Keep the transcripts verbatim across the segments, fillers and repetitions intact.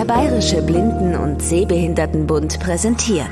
Der Bayerische Blinden- und Sehbehindertenbund präsentiert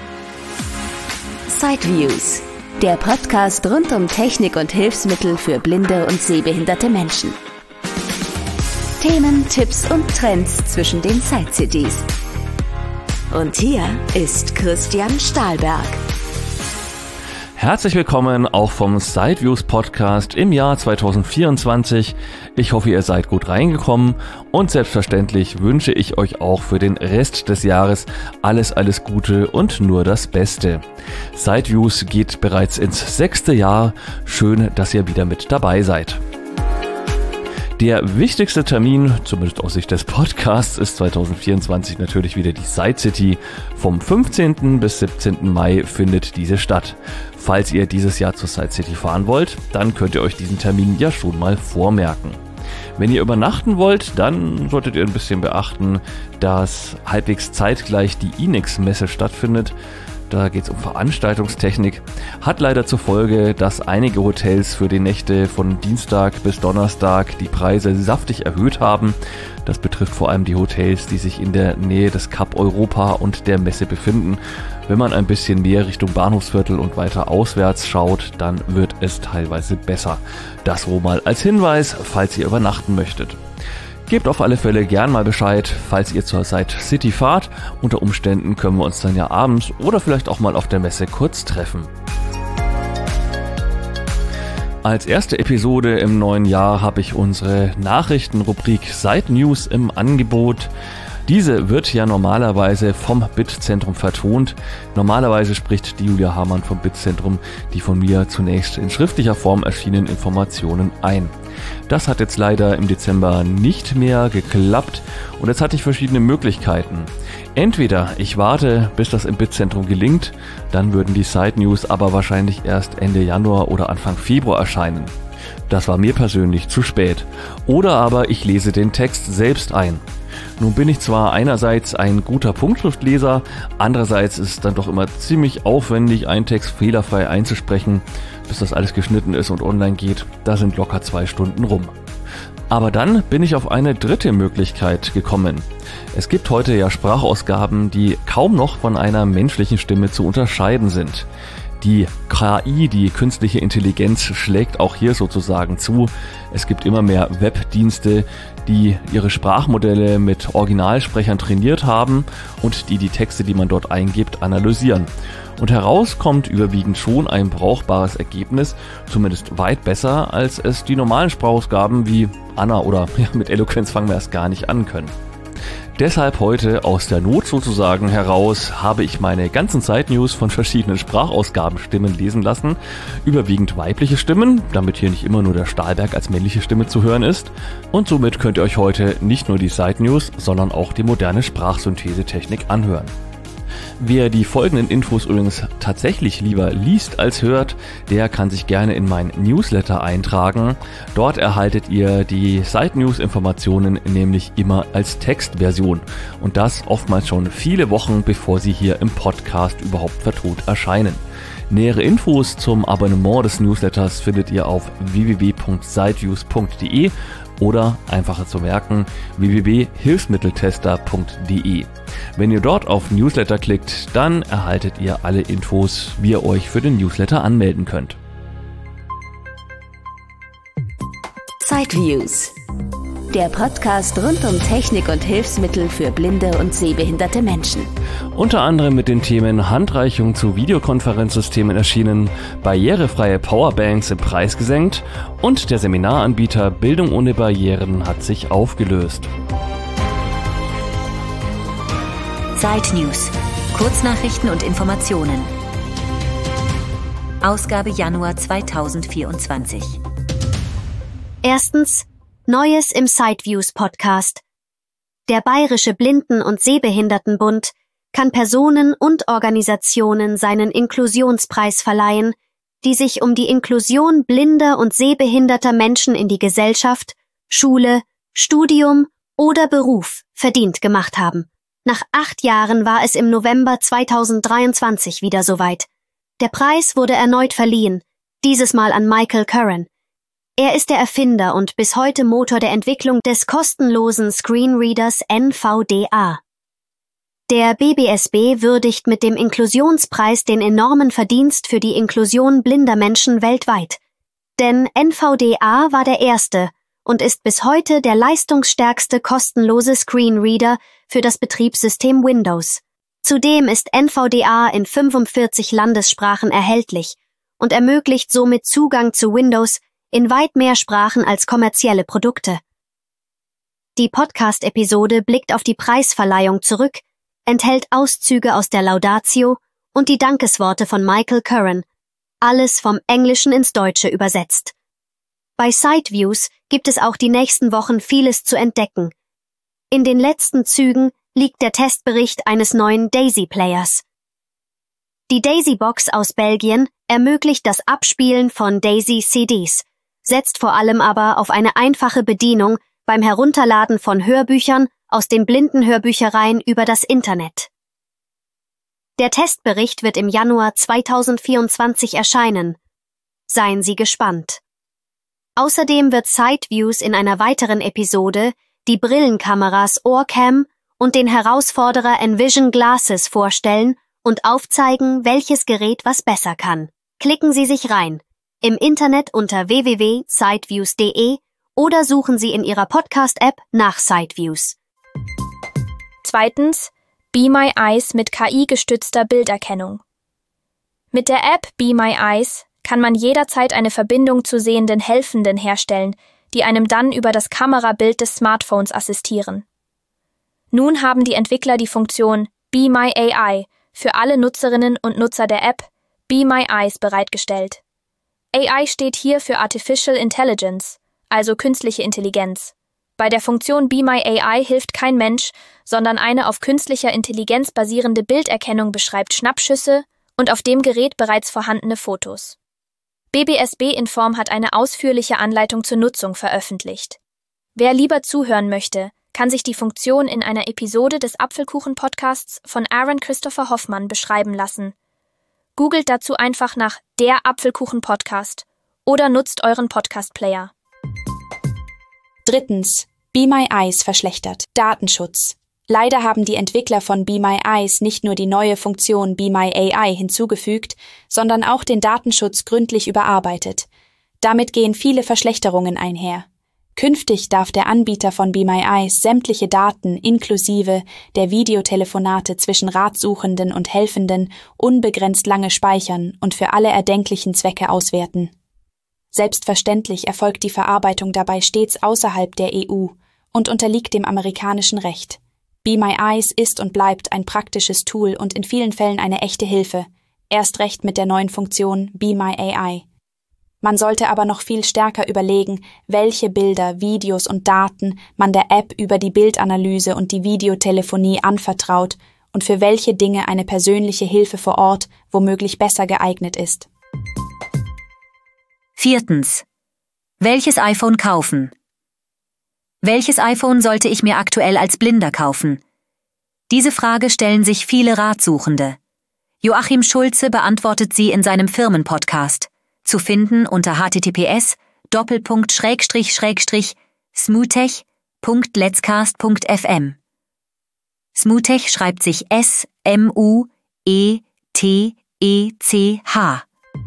Sideviews, der Podcast rund um Technik und Hilfsmittel für blinde und sehbehinderte Menschen. Themen, Tipps und Trends zwischen den Side-Cities. Und hier ist Christian Stahlberg. Herzlich willkommen auch vom Sideviews Podcast im Jahr zwanzig vierundzwanzig. Ich hoffe, ihr seid gut reingekommen und selbstverständlich wünsche ich euch auch für den Rest des Jahres alles, alles Gute und nur das Beste. Sideviews geht bereits ins sechste Jahr. Schön, dass ihr wieder mit dabei seid. Der wichtigste Termin, zumindest aus Sicht des Podcasts, ist zwanzig vierundzwanzig natürlich wieder die Side City. Vom fünfzehnten bis siebzehnten Mai findet diese statt. Falls ihr dieses Jahr zur Side City fahren wollt, dann könnt ihr euch diesen Termin ja schon mal vormerken. Wenn ihr übernachten wollt, dann solltet ihr ein bisschen beachten, dass halbwegs zeitgleich die I N X Messe stattfindet. Da geht es um Veranstaltungstechnik. Hat leider zur Folge, dass einige Hotels für die Nächte von Dienstag bis Donnerstag die Preise saftig erhöht haben. Das betrifft vor allem die Hotels, die sich in der Nähe des Cup Europa und der Messe befinden. Wenn man ein bisschen näher Richtung Bahnhofsviertel und weiter auswärts schaut, dann wird es teilweise besser. Das wohl mal als Hinweis, falls ihr übernachten möchtet. Gebt auf alle Fälle gern mal Bescheid, falls ihr zur Side City fahrt. Unter Umständen können wir uns dann ja abends oder vielleicht auch mal auf der Messe kurz treffen. Als erste Episode im neuen Jahr habe ich unsere Nachrichtenrubrik Side News im Angebot. Diese wird ja normalerweise vom BIT-Zentrum vertont. Normalerweise spricht die Julia Hamann vom BIT-Zentrum die von mir zunächst in schriftlicher Form erschienenen Informationen ein. Das hat jetzt leider im Dezember nicht mehr geklappt und jetzt hatte ich verschiedene Möglichkeiten. Entweder ich warte, bis das im BIT-Zentrum gelingt, dann würden die Side News aber wahrscheinlich erst Ende Januar oder Anfang Februar erscheinen. Das war mir persönlich zu spät. Oder aber ich lese den Text selbst ein. Nun bin ich zwar einerseits ein guter Punktschriftleser, andererseits ist es dann doch immer ziemlich aufwendig, einen Text fehlerfrei einzusprechen, bis das alles geschnitten ist und online geht. Da sind locker zwei Stunden rum. Aber dann bin ich auf eine dritte Möglichkeit gekommen. Es gibt heute ja Sprachausgaben, die kaum noch von einer menschlichen Stimme zu unterscheiden sind. Die K I, die künstliche Intelligenz, schlägt auch hier sozusagen zu. Es gibt immer mehr Webdienste, die ihre Sprachmodelle mit Originalsprechern trainiert haben und die die Texte, die man dort eingibt, analysieren. Und heraus kommt überwiegend schon ein brauchbares Ergebnis, zumindest weit besser, als es die normalen Sprachausgaben wie Anna oder ja, mit Eloquenz fangen wir erst gar nicht an können. Deshalb heute aus der Not sozusagen heraus habe ich meine ganzen Side-News von verschiedenen Sprachausgabenstimmen lesen lassen. Überwiegend weibliche Stimmen, damit hier nicht immer nur der Stahlberg als männliche Stimme zu hören ist. Und somit könnt ihr euch heute nicht nur die Side-News, sondern auch die moderne Sprachsynthesetechnik anhören. Wer die folgenden Infos übrigens tatsächlich lieber liest als hört, der kann sich gerne in mein Newsletter eintragen. Dort erhaltet ihr die Side-News-Informationen nämlich immer als Textversion und das oftmals schon viele Wochen, bevor sie hier im Podcast überhaupt vertont erscheinen. Nähere Infos zum Abonnement des Newsletters findet ihr auf w w w punkt sideviews punkt d e oder einfacher zu merken w w w punkt hilfsmitteltester punkt d e. Wenn ihr dort auf Newsletter klickt, dann erhaltet ihr alle Infos, wie ihr euch für den Newsletter anmelden könnt. Sideviews, der Podcast rund um Technik und Hilfsmittel für blinde und sehbehinderte Menschen. Unter anderem mit den Themen Handreichung zu Videokonferenzsystemen erschienen, barrierefreie Powerbanks im Preis gesenkt und der Seminaranbieter Bildung ohne Barrieren hat sich aufgelöst. Side News, Kurznachrichten und Informationen. Ausgabe Januar zwanzig vierundzwanzig. Erstens, Neues im Sideviews Podcast. Der Bayerische Blinden- und Sehbehindertenbund kann Personen und Organisationen seinen Inklusionspreis verleihen, die sich um die Inklusion blinder und sehbehinderter Menschen in die Gesellschaft, Schule, Studium oder Beruf verdient gemacht haben. Nach acht Jahren war es im November zweitausenddreiundzwanzig wieder soweit. Der Preis wurde erneut verliehen, dieses Mal an Michael Curran. Er ist der Erfinder und bis heute Motor der Entwicklung des kostenlosen Screenreaders N V D A. Der B B S B würdigt mit dem Inklusionspreis den enormen Verdienst für die Inklusion blinder Menschen weltweit. Denn N V D A war der erste und ist bis heute der leistungsstärkste kostenlose Screenreader für das Betriebssystem Windows. Zudem ist N V D A in fünfundvierzig Landessprachen erhältlich und ermöglicht somit Zugang zu Windows in weit mehr Sprachen als kommerzielle Produkte. Die Podcast-Episode blickt auf die Preisverleihung zurück, enthält Auszüge aus der Laudatio und die Dankesworte von Michael Curran, alles vom Englischen ins Deutsche übersetzt. Bei Sideviews gibt es auch die nächsten Wochen vieles zu entdecken. In den letzten Zügen liegt der Testbericht eines neuen Daisy-Players. Die Daisy-Box aus Belgien ermöglicht das Abspielen von Daisy-C Ds, setzt vor allem aber auf eine einfache Bedienung beim Herunterladen von Hörbüchern aus den Blindenhörbüchereien über das Internet. Der Testbericht wird im Januar zweitausendvierundzwanzig erscheinen. Seien Sie gespannt. Außerdem wird Sideviews in einer weiteren Episode die Brillenkameras Orecam und den Herausforderer Envision Glasses vorstellen und aufzeigen, welches Gerät was besser kann. Klicken Sie sich rein, im Internet unter w w w punkt sideviews punkt de oder suchen Sie in Ihrer Podcast-App nach Sideviews. Zweitens, Be My Eyes mit K I-gestützter Bilderkennung. Mit der App Be My Eyes kann man jederzeit eine Verbindung zu sehenden Helfenden herstellen, die einem dann über das Kamerabild des Smartphones assistieren. Nun haben die Entwickler die Funktion Be My A I für alle Nutzerinnen und Nutzer der App Be My Eyes bereitgestellt. A I steht hier für Artificial Intelligence, also künstliche Intelligenz. Bei der Funktion Be My A I hilft kein Mensch, sondern eine auf künstlicher Intelligenz basierende Bilderkennung beschreibt Schnappschüsse und auf dem Gerät bereits vorhandene Fotos. B B S B Inform hat eine ausführliche Anleitung zur Nutzung veröffentlicht. Wer lieber zuhören möchte, kann sich die Funktion in einer Episode des Apfelkuchen-Podcasts von Aaron Christopher Hoffmann beschreiben lassen. Googelt dazu einfach nach der Apfelkuchen-Podcast oder nutzt euren Podcast-Player. Drittens. Be My Eyes verschlechtert. Datenschutz. Leider haben die Entwickler von Be My Eyes nicht nur die neue Funktion Be My A I hinzugefügt, sondern auch den Datenschutz gründlich überarbeitet. Damit gehen viele Verschlechterungen einher. Künftig darf der Anbieter von Be My Eyes sämtliche Daten inklusive der Videotelefonate zwischen Ratsuchenden und Helfenden unbegrenzt lange speichern und für alle erdenklichen Zwecke auswerten. Selbstverständlich erfolgt die Verarbeitung dabei stets außerhalb der E U und unterliegt dem amerikanischen Recht. Be My Eyes ist und bleibt ein praktisches Tool und in vielen Fällen eine echte Hilfe, erst recht mit der neuen Funktion Be My A I. Man sollte aber noch viel stärker überlegen, welche Bilder, Videos und Daten man der App über die Bildanalyse und die Videotelefonie anvertraut und für welche Dinge eine persönliche Hilfe vor Ort womöglich besser geeignet ist. Viertens. Welches iPhone kaufen? Welches iPhone sollte ich mir aktuell als Blinder kaufen? Diese Frage stellen sich viele Ratsuchende. Joachim Schulze beantwortet sie in seinem Firmenpodcast, zu finden unter h t t p s doppelpunkt schrägstrich schrägstrich smoothech punkt letscast punkt f m. Smoothech schreibt sich S M U E T E C H.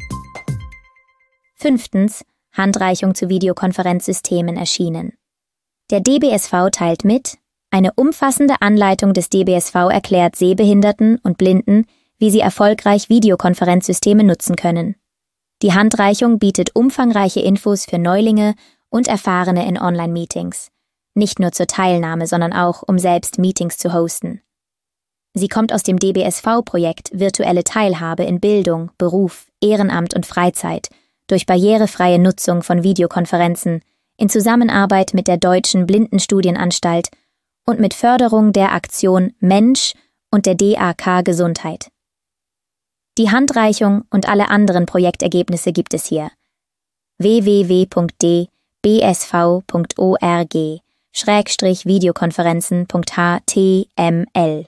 Fünftens. Handreichung zu Videokonferenzsystemen erschienen. Der D B S V teilt mit, eine umfassende Anleitung des D B S V erklärt Sehbehinderten und Blinden, wie sie erfolgreich Videokonferenzsysteme nutzen können. Die Handreichung bietet umfangreiche Infos für Neulinge und Erfahrene in Online-Meetings. Nicht nur zur Teilnahme, sondern auch, um selbst Meetings zu hosten. Sie kommt aus dem D B S V-Projekt Virtuelle Teilhabe in Bildung, Beruf, Ehrenamt und Freizeit durch barrierefreie Nutzung von Videokonferenzen in Zusammenarbeit mit der Deutschen Blindenstudienanstalt und mit Förderung der Aktion Mensch und der D A K Gesundheit. Die Handreichung und alle anderen Projektergebnisse gibt es hier. w w w punkt d b s v punkt org schrägstrich videokonferenzen punkt h t m l.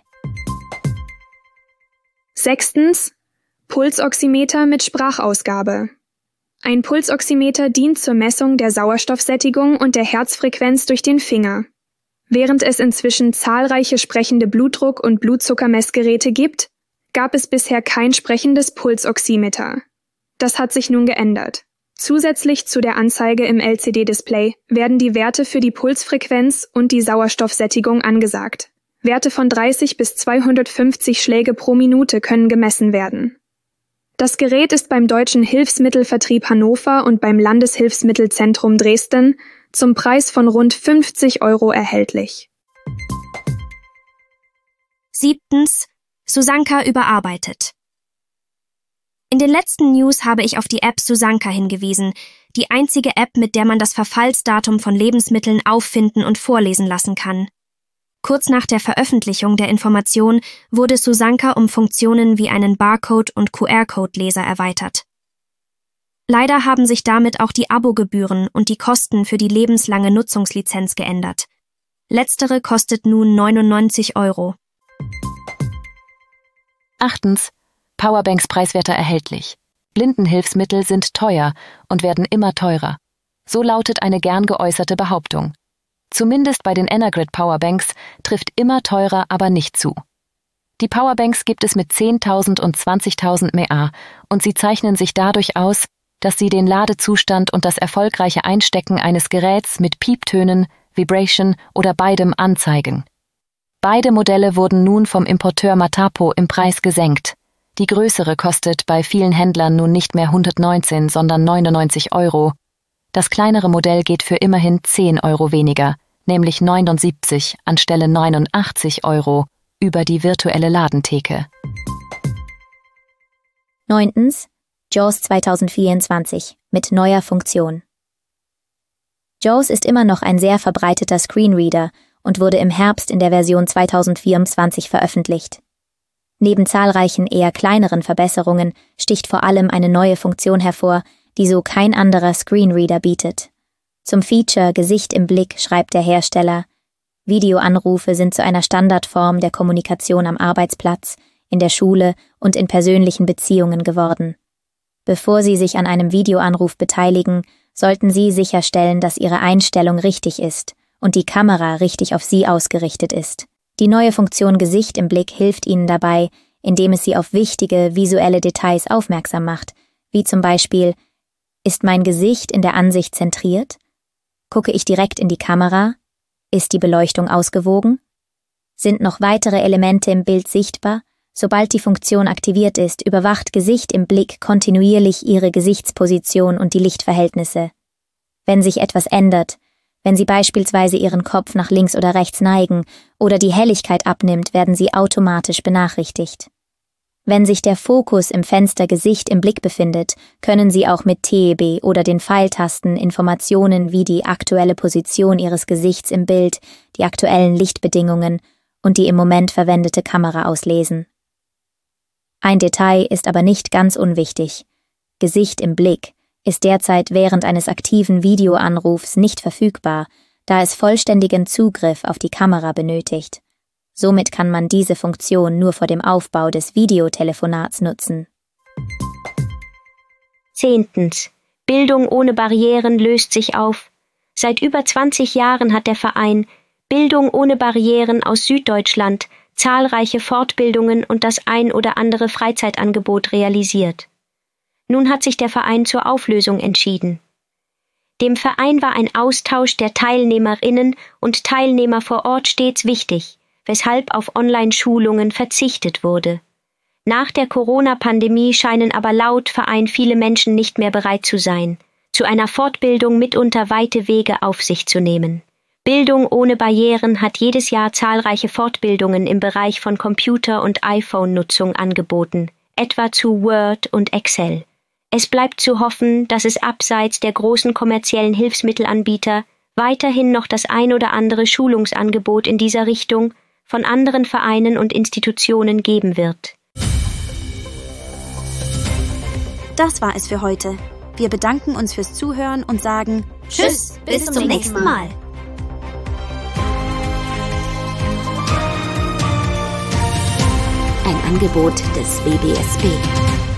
Sechstens. Pulsoximeter mit Sprachausgabe. Ein Pulsoximeter dient zur Messung der Sauerstoffsättigung und der Herzfrequenz durch den Finger. Während es inzwischen zahlreiche sprechende Blutdruck- und Blutzuckermessgeräte gibt, gab es bisher kein sprechendes Pulsoximeter. Das hat sich nun geändert. Zusätzlich zu der Anzeige im L C D-Display werden die Werte für die Pulsfrequenz und die Sauerstoffsättigung angesagt. Werte von dreißig bis zweihundertfünfzig Schläge pro Minute können gemessen werden. Das Gerät ist beim Deutschen Hilfsmittelvertrieb Hannover und beim Landeshilfsmittelzentrum Dresden zum Preis von rund fünfzig Euro erhältlich. Siebtens. Susanka überarbeitet. In den letzten News habe ich auf die App Susanka hingewiesen, die einzige App, mit der man das Verfallsdatum von Lebensmitteln auffinden und vorlesen lassen kann. Kurz nach der Veröffentlichung der Information wurde Susanka um Funktionen wie einen Barcode- und Q R-Code-Leser erweitert. Leider haben sich damit auch die Abogebühren und die Kosten für die lebenslange Nutzungslizenz geändert. Letztere kostet nun neunundneunzig Euro. Achtens. Powerbanks preiswerter erhältlich. Blindenhilfsmittel sind teuer und werden immer teurer. So lautet eine gern geäußerte Behauptung. Zumindest bei den Energrid Powerbanks trifft immer teurer aber nicht zu. Die Powerbanks gibt es mit zehntausend und zwanzigtausend mAh und sie zeichnen sich dadurch aus, dass sie den Ladezustand und das erfolgreiche Einstecken eines Geräts mit Pieptönen, Vibration oder beidem anzeigen. Beide Modelle wurden nun vom Importeur Matapo im Preis gesenkt. Die größere kostet bei vielen Händlern nun nicht mehr hundertneunzehn, sondern neunundneunzig Euro. Das kleinere Modell geht für immerhin zehn Euro weniger, nämlich neunundsiebzig anstelle neunundachtzig Euro, über die virtuelle Ladentheke. Neuntens. JAWS zweitausendvierundzwanzig mit neuer Funktion. JAWS ist immer noch ein sehr verbreiteter Screenreader und wurde im Herbst in der Version zweitausendvierundzwanzig veröffentlicht. Neben zahlreichen eher kleineren Verbesserungen sticht vor allem eine neue Funktion hervor, die so kein anderer Screenreader bietet. Zum Feature Gesicht im Blick schreibt der Hersteller: Videoanrufe sind zu einer Standardform der Kommunikation am Arbeitsplatz, in der Schule und in persönlichen Beziehungen geworden. Bevor Sie sich an einem Videoanruf beteiligen, sollten Sie sicherstellen, dass Ihre Einstellung richtig ist und die Kamera richtig auf Sie ausgerichtet ist. Die neue Funktion Gesicht im Blick hilft Ihnen dabei, indem es Sie auf wichtige visuelle Details aufmerksam macht, wie zum Beispiel: Ist mein Gesicht in der Ansicht zentriert? Gucke ich direkt in die Kamera? Ist die Beleuchtung ausgewogen? Sind noch weitere Elemente im Bild sichtbar? Sobald die Funktion aktiviert ist, überwacht Gesicht im Blick kontinuierlich Ihre Gesichtsposition und die Lichtverhältnisse. Wenn sich etwas ändert, wenn Sie beispielsweise Ihren Kopf nach links oder rechts neigen oder die Helligkeit abnimmt, werden Sie automatisch benachrichtigt. Wenn sich der Fokus im Fenster Gesicht im Blick befindet, können Sie auch mit T E B oder den Pfeiltasten Informationen wie die aktuelle Position Ihres Gesichts im Bild, die aktuellen Lichtbedingungen und die im Moment verwendete Kamera auslesen. Ein Detail ist aber nicht ganz unwichtig. Gesicht im Blick ist derzeit während eines aktiven Videoanrufs nicht verfügbar, da es vollständigen Zugriff auf die Kamera benötigt. Somit kann man diese Funktion nur vor dem Aufbau des Videotelefonats nutzen. Zehntens. Bildung ohne Barrieren löst sich auf. Seit über zwanzig Jahren hat der Verein Bildung ohne Barrieren aus Süddeutschland zahlreiche Fortbildungen und das ein oder andere Freizeitangebot realisiert. Nun hat sich der Verein zur Auflösung entschieden. Dem Verein war ein Austausch der Teilnehmerinnen und Teilnehmer vor Ort stets wichtig, weshalb auf Online-Schulungen verzichtet wurde. Nach der Corona-Pandemie scheinen aber laut Verein viele Menschen nicht mehr bereit zu sein, zu einer Fortbildung mitunter weite Wege auf sich zu nehmen. Bildung ohne Barrieren hat jedes Jahr zahlreiche Fortbildungen im Bereich von Computer- und iPhone-Nutzung angeboten, etwa zu Word und Excel. Es bleibt zu hoffen, dass es abseits der großen kommerziellen Hilfsmittelanbieter weiterhin noch das ein oder andere Schulungsangebot in dieser Richtung von anderen Vereinen und Institutionen geben wird. Das war es für heute. Wir bedanken uns fürs Zuhören und sagen Tschüss, bis, bis zum nächsten Mal. Ein Angebot des W B S B.